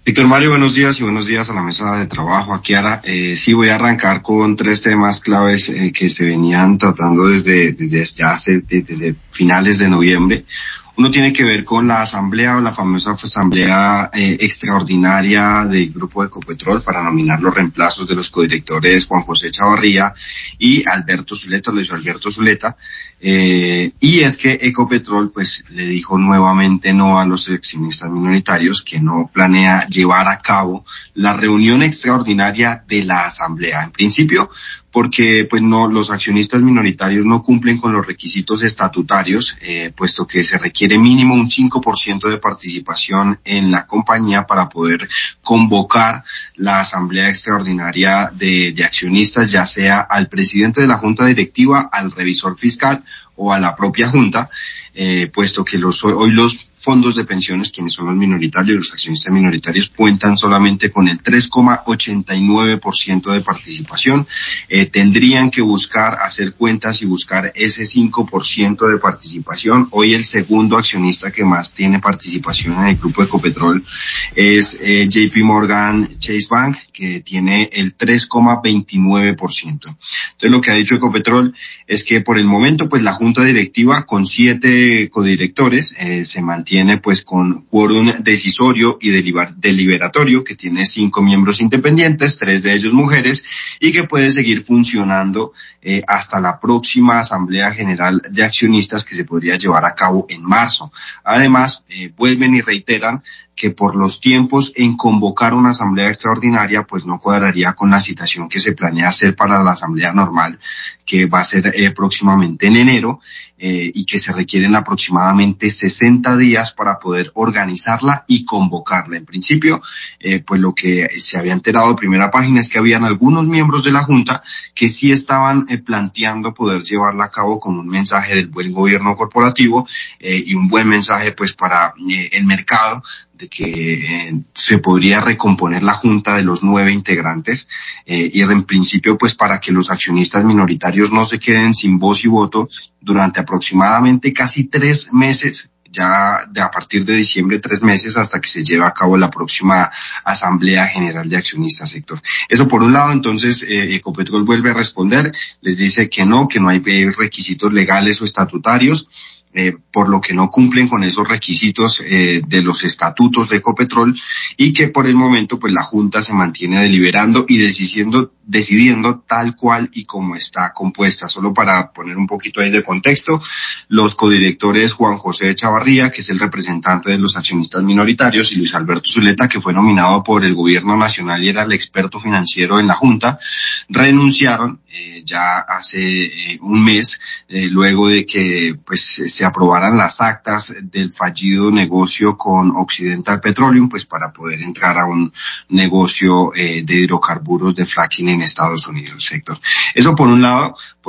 Víctor Mario, buenos días y buenos días a la mesa de trabajo. A Kiara, sí voy a arrancar con tres temas claves que se venían tratando desde finales de noviembre. Uno tiene que ver con la asamblea o la famosa asamblea extraordinaria del grupo de Ecopetrol para nominar los reemplazos de los codirectores Juan José Chavarría y Alberto Zuleta, Luis Alberto Zuleta. Y es que Ecopetrol pues le dijo nuevamente no a los accionistas minoritarios, que no planea llevar a cabo la reunión extraordinaria de la asamblea. En principio, porque pues no, los accionistas minoritarios no cumplen con los requisitos estatutarios, puesto que se requiere mínimo un 5% de participación en la compañía para poder convocar la asamblea extraordinaria de accionistas, ya sea al presidente de la junta directiva, al revisor fiscal o a la propia junta, puesto que hoy los fondos de pensiones, quienes son los minoritarios, los accionistas minoritarios, cuentan solamente con el 3,89% de participación. Tendrían que hacer cuentas y buscar ese 5% de participación. Hoy el segundo accionista que más tiene participación en el grupo Ecopetrol es JP Morgan Chase Bank, que tiene el 3,29%. Entonces lo que ha dicho Ecopetrol es que por el momento pues la junta directiva con 7 codirectores se mantiene pues con quórum decisorio y deliberatorio, que tiene 5 miembros independientes, 3 de ellos mujeres, y que puede seguir funcionando hasta la próxima Asamblea General de Accionistas, que se podría llevar a cabo en marzo. Además, vuelven y reiteran que por los tiempos en convocar una asamblea extraordinaria pues no cuadraría con la citación que se planea hacer para la asamblea normal, que va a ser próximamente en enero, y que se requieren aproximadamente 60 días para poder organizarla y convocarla. En principio, pues lo que se había enterado de primera página es que habían algunos miembros de la Junta que sí estaban planteando poder llevarla a cabo con un mensaje del buen gobierno corporativo y un buen mensaje pues para el mercado, de que se podría recomponer la junta de los 9 integrantes, y en principio pues para que los accionistas minoritarios no se queden sin voz y voto durante aproximadamente casi 3 meses, ya a partir de diciembre, 3 meses hasta que se lleve a cabo la próxima Asamblea General de Accionistas, sector. Eso por un lado. Entonces Ecopetrol vuelve a responder, les dice que no hay requisitos legales o estatutarios, por lo que no cumplen con esos requisitos de los estatutos de Ecopetrol, y que por el momento pues la Junta se mantiene deliberando y decidiendo tal cual y como está compuesta. Solo para poner un poquito ahí de contexto, los codirectores Juan José Chavarría, que es el representante de los accionistas minoritarios, y Luis Alberto Zuleta, que fue nominado por el gobierno nacional y era el experto financiero en la Junta, renunciaron ya hace un mes, luego de que pues se aprobaran las actas del fallido negocio con Occidental Petroleum, pues para poder entrar a un negocio de hidrocarburos de fracking en Estados Unidos, sector. Eso por un lado.